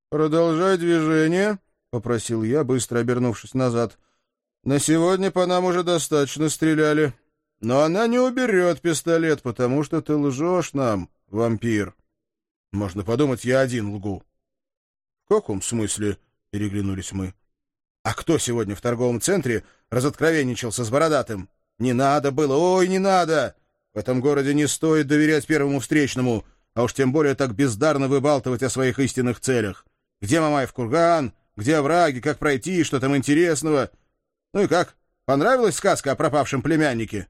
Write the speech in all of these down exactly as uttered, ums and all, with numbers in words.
«Продолжай движение», — попросил я, быстро обернувшись назад. «На сегодня по нам уже достаточно стреляли. Но она не уберет пистолет, потому что ты лжешь нам, вампир». «Можно подумать, я один лгу». «В каком смысле?» — переглянулись мы. «А кто сегодня в торговом центре разоткровенничался с бородатым? Не надо было, ой, не надо! В этом городе не стоит доверять первому встречному, а уж тем более так бездарно выбалтывать о своих истинных целях. Где Мамаев курган? Где овраги? Как пройти? Что там интересного? Ну и как? Понравилась сказка о пропавшем племяннике?»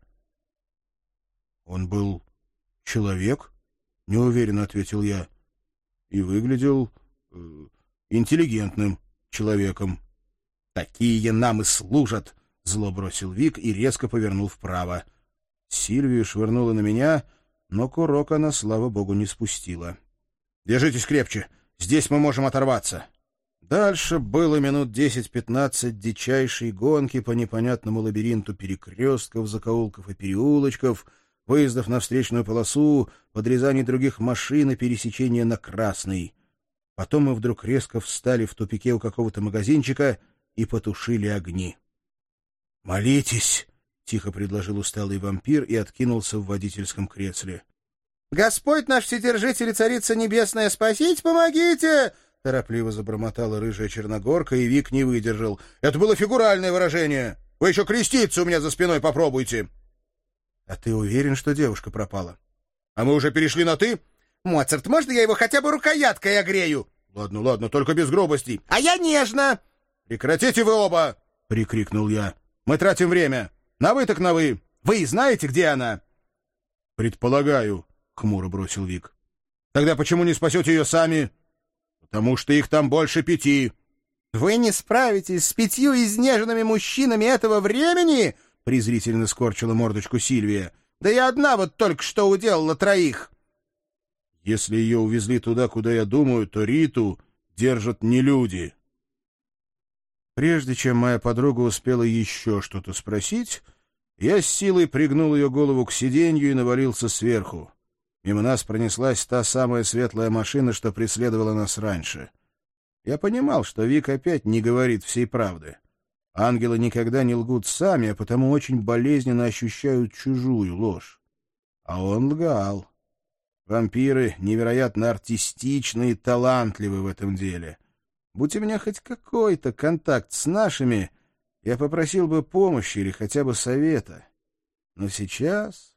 «Он был человек?» — неуверенно ответил я. «И выглядел э, интеллигентным человеком». «Такие нам и служат!» — зло бросил Вик и резко повернул вправо. Сильвию швырнула на меня, но курок она, слава богу, не спустила. «Держитесь крепче! Здесь мы можем оторваться!» Дальше было минут десять-пятнадцать дичайшей гонки по непонятному лабиринту перекрестков, закоулков и переулочков, выездов на встречную полосу, подрезаний других машин и пересечения на красный. Потом мы вдруг резко встали в тупике у какого-то магазинчика и потушили огни. «Молитесь!» — тихо предложил усталый вампир и откинулся в водительском кресле. «Господь наш Вседержитель и Царица Небесная, спасите, помогите!» — торопливо забормотала рыжая черногорка, и Вик не выдержал. «Это было фигуральное выражение! Вы еще креститься у меня за спиной попробуйте!» «А ты уверен, что девушка пропала?» «А мы уже перешли на «ты»?» «Моцарт, можно я его хотя бы рукояткой огрею?» «Ладно, ладно, только без грубостей». «А я нежно!» «Прекратите вы оба!» — прикрикнул я. «Мы тратим время. На вы так на вы. Вы знаете, где она?» «Предполагаю», — хмуро бросил Вик. «Тогда почему не спасете ее сами?» «Потому что их там больше пяти». «Вы не справитесь с пятью изнеженными мужчинами этого времени?» — презрительно скорчила мордочку Сильвия. «Да я одна вот только что уделала троих». «Если ее увезли туда, куда я думаю, то Риту держат не люди». Прежде чем моя подруга успела еще что-то спросить, я с силой пригнул ее голову к сиденью и навалился сверху. Мимо нас пронеслась та самая светлая машина, что преследовала нас раньше. Я понимал, что Вик опять не говорит всей правды. Ангелы никогда не лгут сами, а потому очень болезненно ощущают чужую ложь. А он лгал. Вампиры невероятно артистичны и талантливы в этом деле. Будь у меня хоть какой-то контакт с нашими, я попросил бы помощи или хотя бы совета. Но сейчас...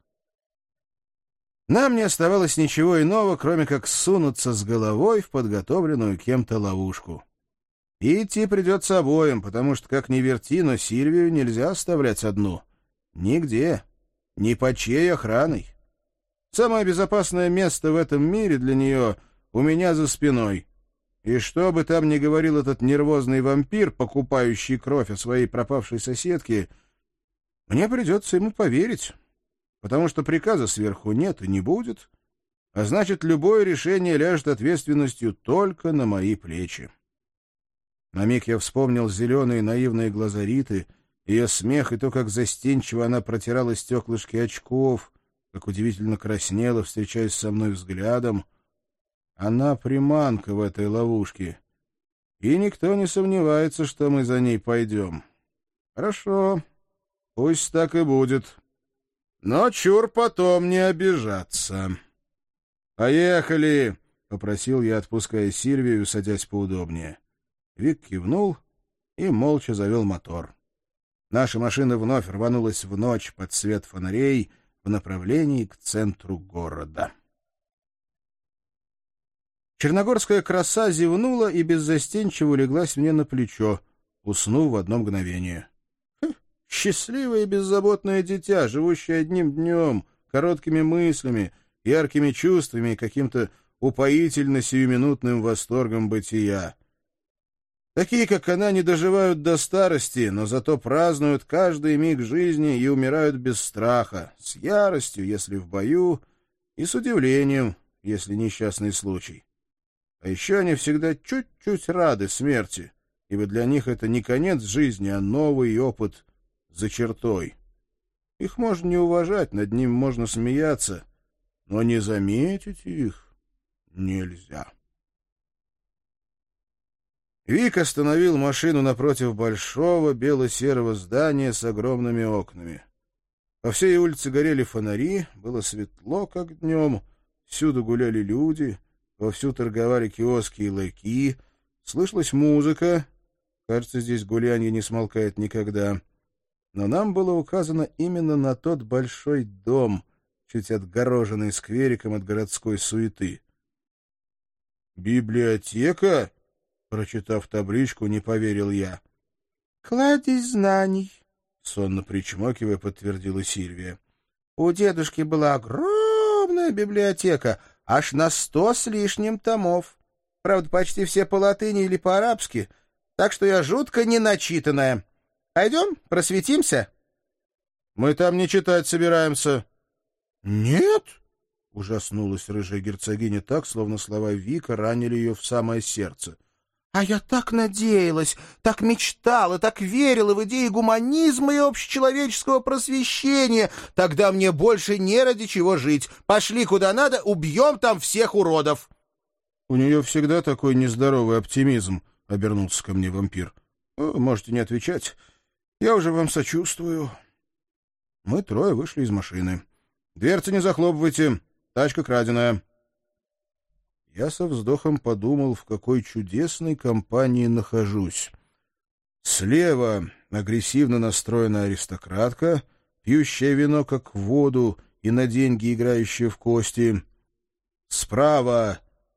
Нам не оставалось ничего иного, кроме как сунуться с головой в подготовленную кем-то ловушку. И идти придется обоим, потому что, как ни верти, но Сильвию нельзя оставлять одну. Нигде. Ни под чьей охраной. Самое безопасное место в этом мире для нее у меня за спиной. И что бы там ни говорил этот нервозный вампир, покупающий кровь о своей пропавшей соседке, мне придется ему поверить, потому что приказа сверху нет и не будет, а значит, любое решение ляжет ответственностью только на мои плечи. На миг я вспомнил зеленые наивные глаза Риты, ее смех и то, как застенчиво она протирала стеклышки очков, как удивительно краснела, встречаясь со мной взглядом. Она приманка в этой ловушке, и никто не сомневается, что мы за ней пойдем. Хорошо, пусть так и будет. Но чур потом не обижаться. «Поехали!» — попросил я, отпуская Сильвию, садясь поудобнее. Вик кивнул и молча завел мотор. Наша машина вновь рванулась в ночь под свет фонарей в направлении к центру города. Черногорская краса зевнула и беззастенчиво улеглась мне на плечо, уснув в одно мгновение. Хм, счастливое и беззаботное дитя, живущее одним днем, короткими мыслями, яркими чувствами и каким-то упоительно-сиюминутным восторгом бытия. Такие, как она, не доживают до старости, но зато празднуют каждый миг жизни и умирают без страха, с яростью, если в бою, и с удивлением, если несчастный случай. А еще они всегда чуть-чуть рады смерти, ибо для них это не конец жизни, а новый опыт за чертой. Их можно не уважать, над ним можно смеяться, но не заметить их нельзя. Вик остановил машину напротив большого бело-серого здания с огромными окнами. По всей улице горели фонари, было светло, как днем, всюду гуляли люди, вовсю торговали киоски и ларьки, слышалась музыка. Кажется, здесь гулянье не смолкает никогда. Но нам было указано именно на тот большой дом, чуть отгороженный сквериком от городской суеты. «Библиотека?» — прочитав табличку, не поверил я. «Кладезь знаний», — сонно причмокивая, подтвердила Сильвия. «У дедушки была огромная библиотека, аж на сто с лишним томов. Правда, почти все по латыни или по-арабски, так что я жутко неначитанная. Пойдем, просветимся?» «Мы там не читать собираемся». «Нет?» — ужаснулась рыжая герцогиня так, словно слова Вика ранили ее в самое сердце. «А я так надеялась, так мечтала, так верила в идеи гуманизма и общечеловеческого просвещения. Тогда мне больше не ради чего жить. Пошли куда надо, убьем там всех уродов». «У нее всегда такой нездоровый оптимизм», — обернулся ко мне вампир. «Можете не отвечать. Я уже вам сочувствую». Мы трое вышли из машины. «Дверцы не захлопывайте. Тачка краденая». Я со вздохом подумал, в какой чудесной компании нахожусь. Слева агрессивно настроенная аристократка, пьющая вино как воду и на деньги играющая в кости. Справа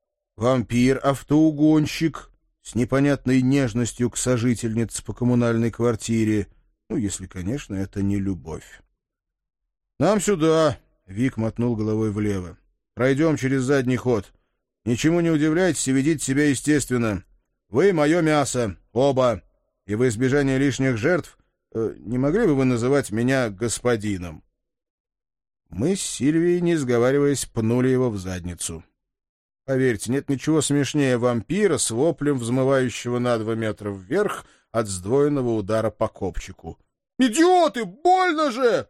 вампир-автоугонщик с непонятной нежностью к сожительнице по коммунальной квартире. Ну, если, конечно, это не любовь. «Нам сюда!» — Вик мотнул головой влево. «Пройдем через задний ход. Ничему не удивляйтесь и ведите себя естественно. Вы — мое мясо, оба. И в избежание лишних жертв э, не могли бы вы называть меня господином?» Мы с Сильвией, не сговариваясь, пнули его в задницу. Поверьте, нет ничего смешнее вампира с воплем, взмывающего на два метра вверх от сдвоенного удара по копчику. «Идиоты! Больно же!»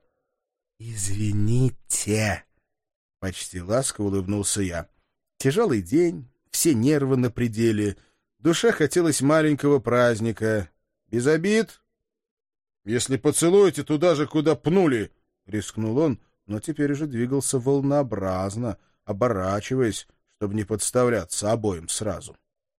«Извините!» — почти ласково улыбнулся я. Тяжелый день, все нервы на пределе. Душе хотелось маленького праздника. Без обид. «Если поцелуете туда же, куда пнули!» — рискнул он, но теперь уже двигался волнообразно, оборачиваясь, чтобы не подставляться обоим сразу.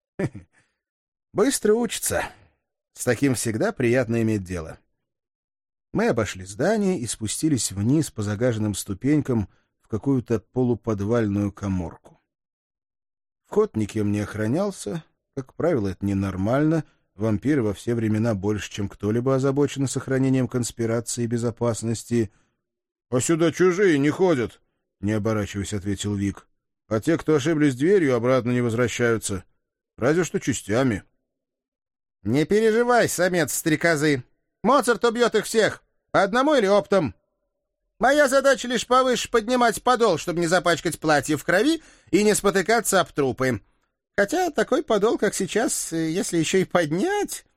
Быстро учится. С таким всегда приятно иметь дело. Мы обошли здание и спустились вниз по загаженным ступенькам в какую-то полуподвальную каморку. Вход никем не охранялся. Как правило, это ненормально. Вампиры во все времена больше, чем кто-либо озабочены сохранением конспирации и безопасности. — А сюда чужие не ходят, — не оборачиваясь, ответил Вик. — А те, кто ошиблись дверью, обратно не возвращаются. Разве что частями. — Не переживай, самец-стрекозы. Моцарт убьет их всех. По одному или оптом. Моя задача лишь повыше поднимать подол, чтобы не запачкать платье в крови и не спотыкаться об трупы. Хотя такой подол, как сейчас, если еще и поднять...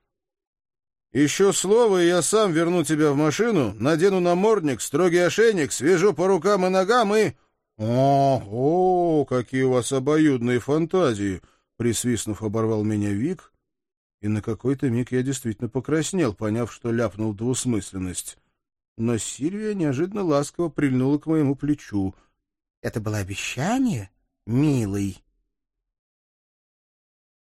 Еще слово, и я сам верну тебя в машину, надену намордник, строгий ошейник, свяжу по рукам и ногам и... Ого, какие у вас обоюдные фантазии! Присвистнув, оборвал меня Вик, и на какой-то миг я действительно покраснел, поняв, что ляпнул двусмысленность. Но Сильвия неожиданно ласково прильнула к моему плечу. — Это было обещание, милый?